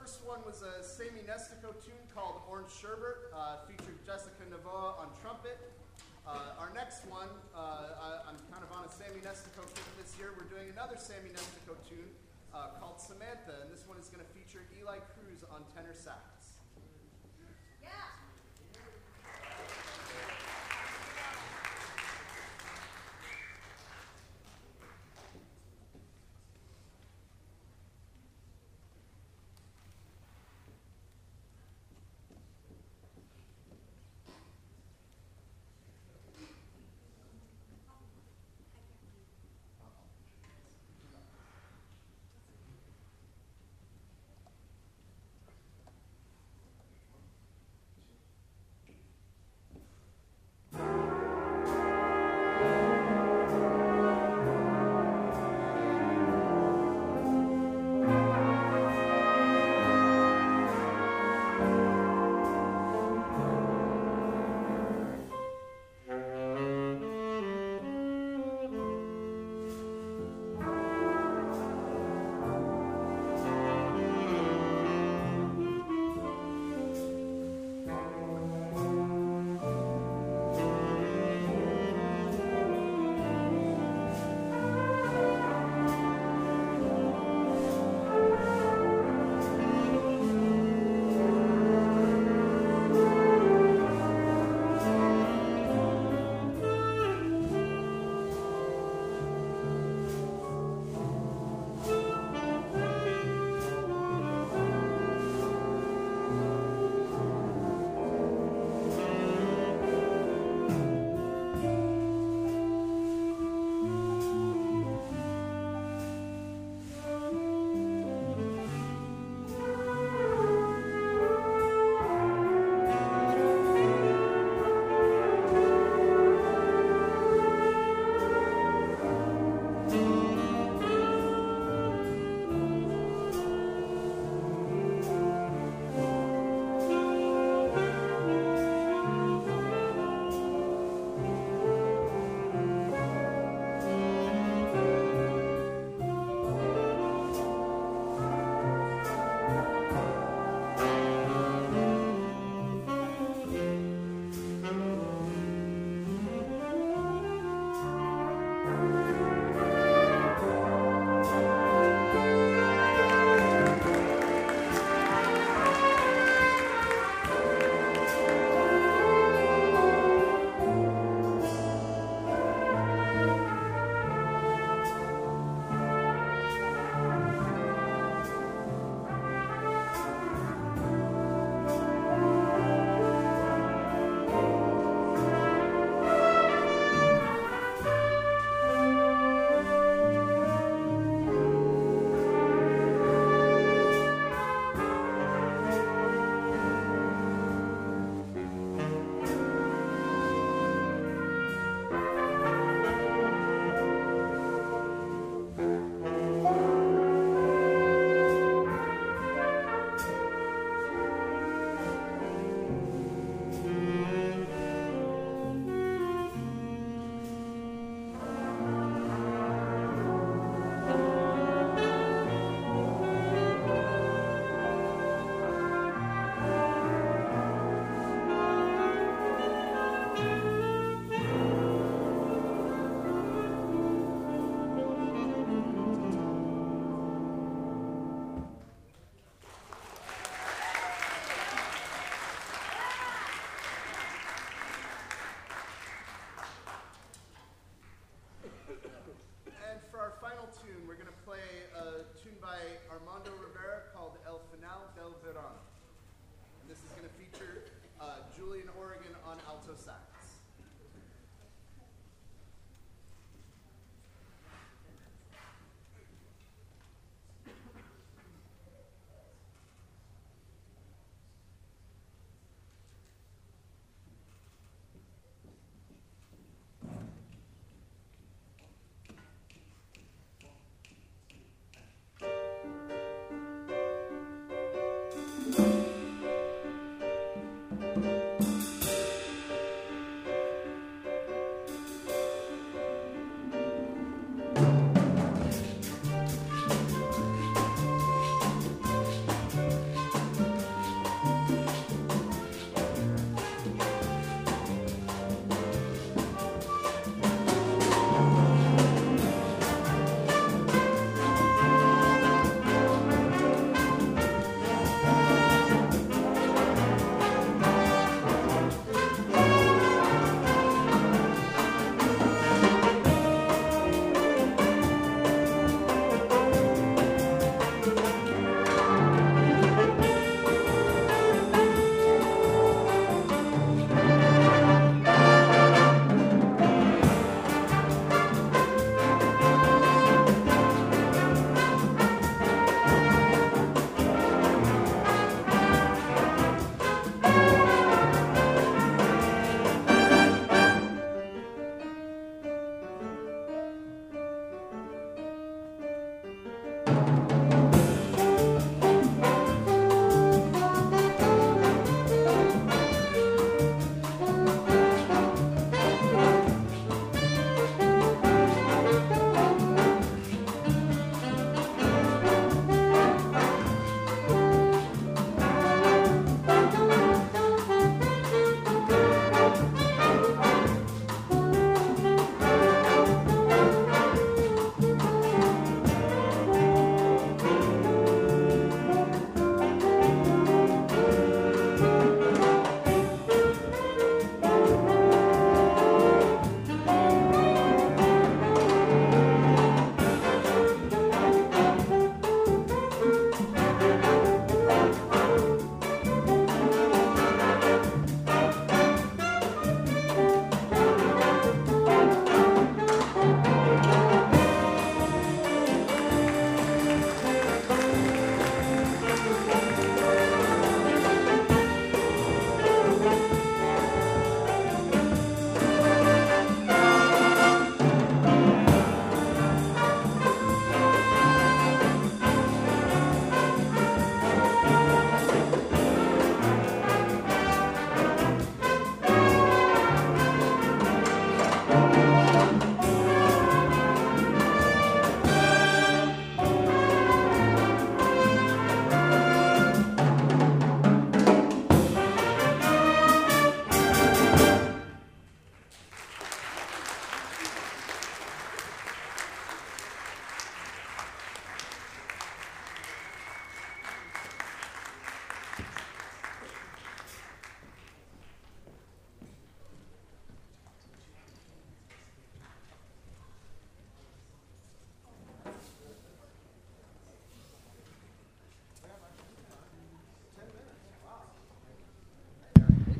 first one was a Sammy Nestico tune called Orange Sherbet, featured Jessica Navoa on trumpet. Our next one, I'm kind of on a Sammy Nestico kick this year. We're doing another Sammy Nestico tune called Samantha, and this one is going to feature Eli Cruz on tenor sax. Yeah.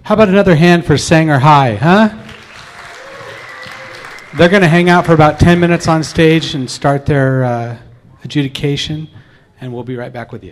How about another hand for Sanger High, huh? They're going to hang out for about 10 minutes on stage and start their adjudication, and we'll be right back with you.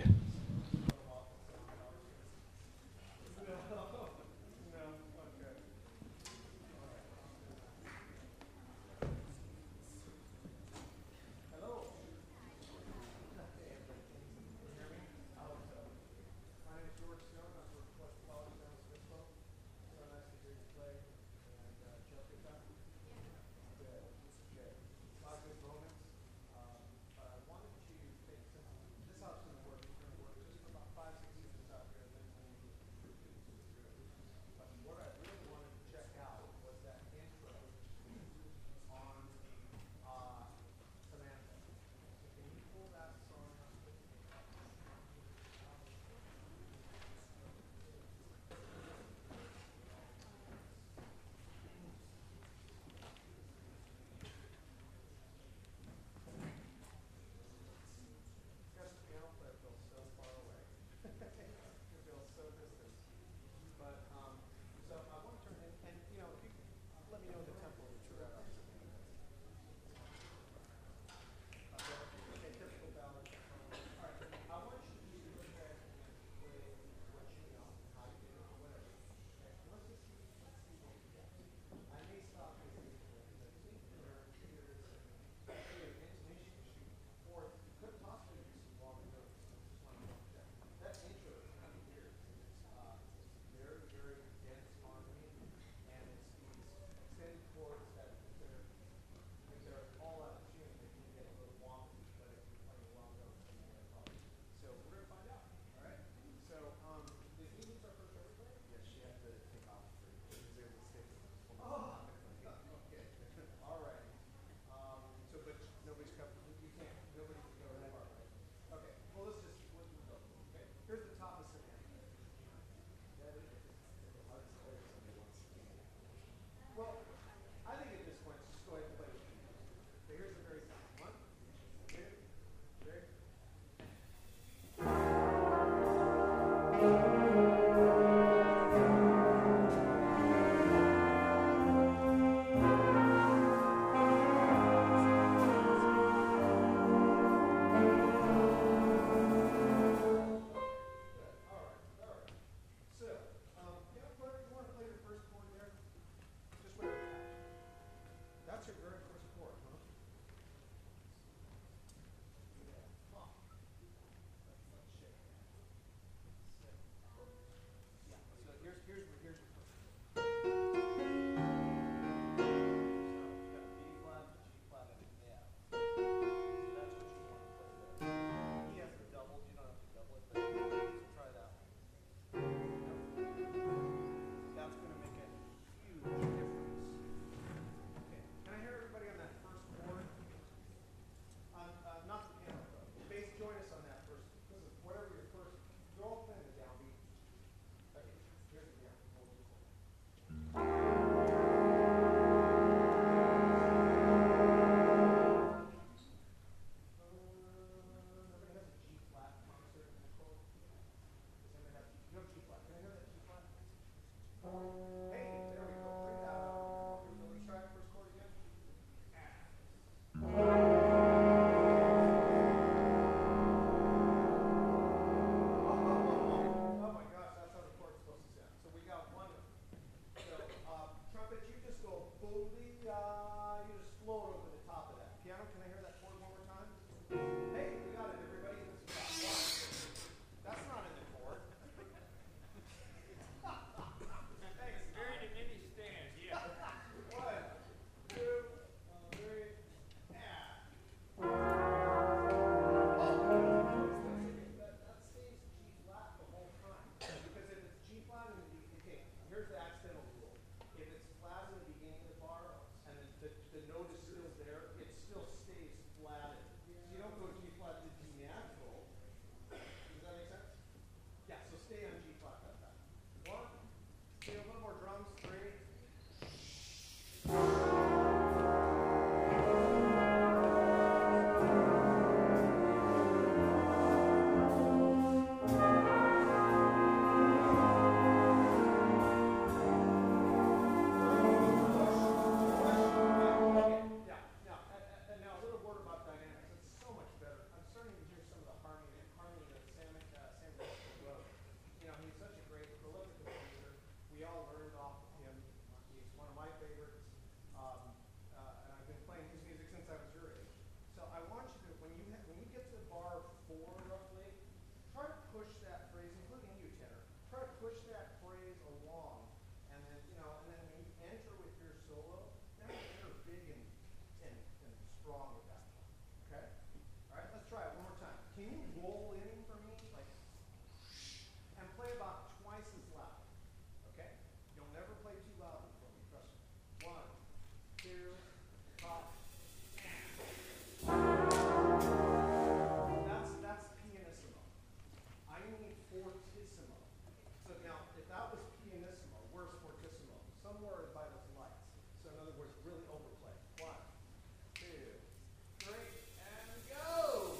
fortissimo. So now, if that was pianissimo, where's fortissimo? Somewhere by those lights. So in other words, really overplay. 1, 2, 3, and go!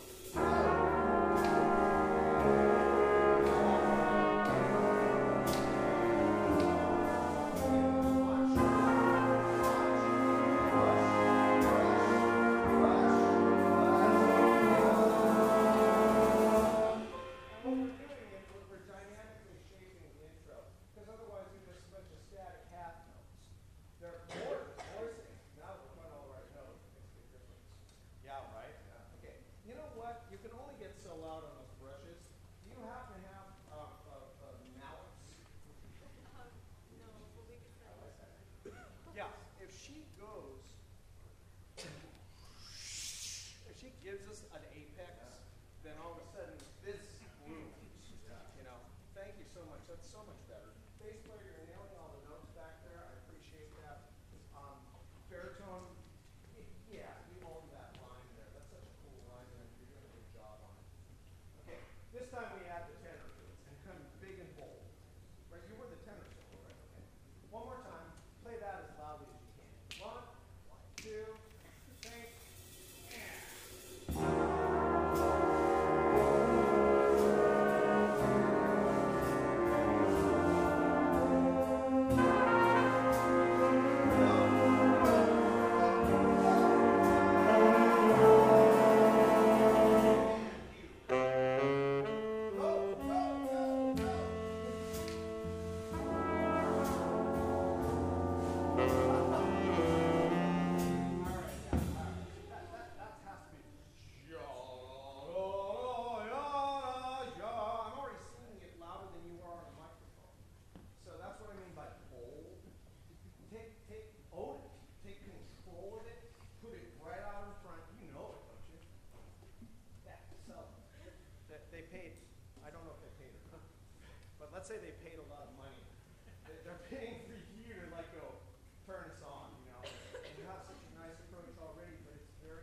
Gives us an apex, then all of a sudden this blooms. You know, thank you so much. That's so much better. Bass player, you're nailing all the notes back there. I appreciate that. Baritone, yeah, you own that line there. That's such a cool line there. You're doing a good job on it. Okay, this time we add the tenor to it and come big and bold. Right, you were the tenor solo, right? Okay. One more time. Play that as loudly as you can. 1, 2, 3. Let's say they paid a lot of money. They're paying for you to like go turn us on, you know. And you have such a nice approach already, but it's very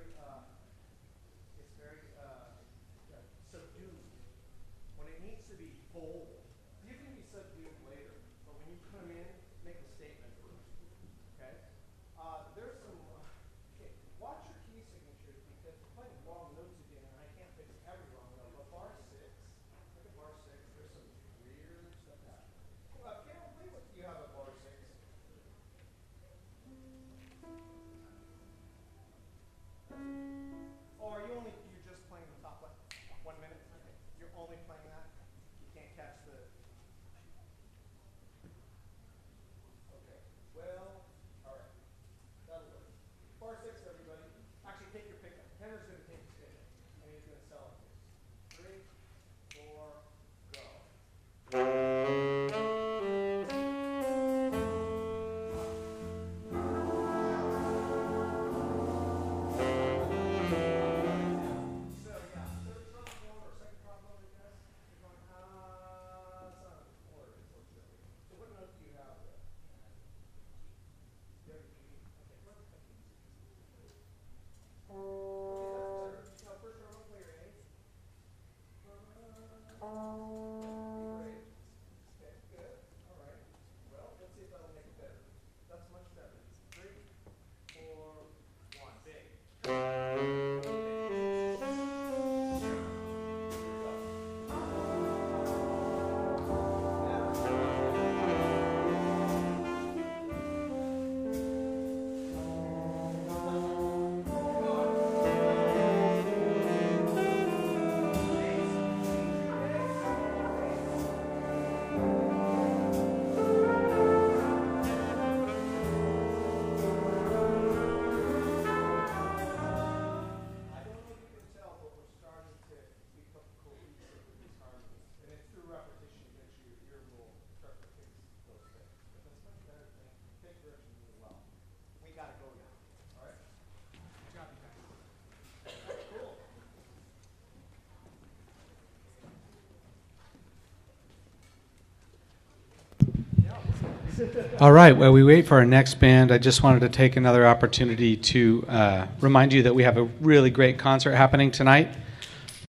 subdued. When it needs to be bold, you can be subdued later, but when you come in, make a statement first. Okay? There's some. Okay, watch your key signatures because you're playing wrong notes again, and I can't fix every wrong note. But bar 6, look at bar 6. There's some weird stuff happening. Carol, play what you have at bar 6. Oh, are you just playing the top one? 1 minute? Okay. You're only playing that? You can't catch the. Okay. Well, all right. That'll work. Bar 6, everybody. Actually, take your pickup. Tenor's going to take his pickup, and he's going to sell it to you. 3, 4, go. All right, while we wait for our next band, I just wanted to take another opportunity to remind you that we have a really great concert happening tonight.